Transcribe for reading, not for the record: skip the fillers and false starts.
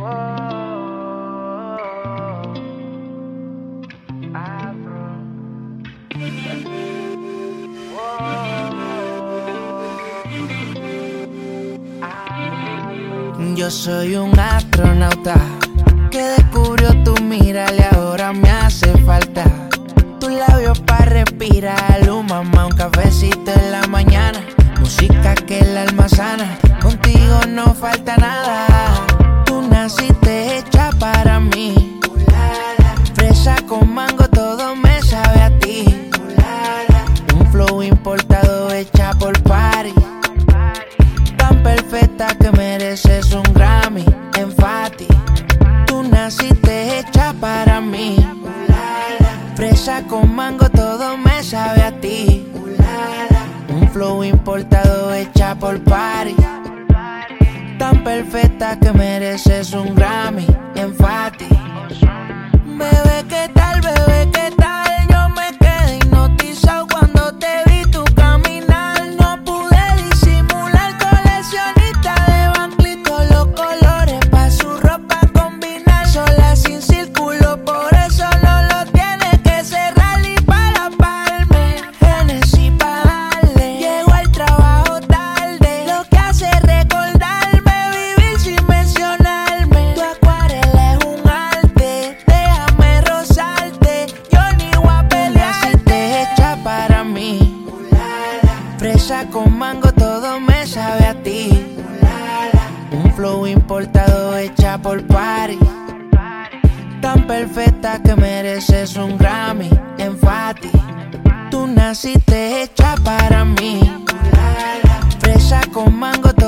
Yo soy un astronauta que descubrió tu mirar y ahora me hace falta tus labios para respirar. Mamá, un cafecito en la mañana, música que el alma sana. Contigo no falta nada. Tú naciste hecha para mí. Fresa con mango, todo me sabe a ti. Un flow importado hecha por party. Tan perfecta que mereces un Grammy en Fati. Tú naciste hecha para mí. Fresa con mango, todo me sabe a ti. Un flow importado hecha por party. Tan perfecta que mereces un Grammy en Fati. Bebé, ¿qué tal? Bebé, ¿qué tal? Yo me quedé hipnotizado cuando te vi tú caminar. No pude disimular, coleccionista de banclitos, los colores pa' su ropa combinar. Sola sin círculo, por eso no lo tienes que cerrar. Y para palme, Genesis pa' darle. Llego al trabajo tarde, lo que hace recordarme, vivir sin mencionarme. Tu acuarela es un arte, déjame rozarte, yo ni voy a pelearte. Hecha para mí, fresa con mango, todo me sabe a ti. Un flow importado hecha por party. Tan perfecta que mereces un Grammy en Fati. Tú naciste hecha para mí. Fresa con mango,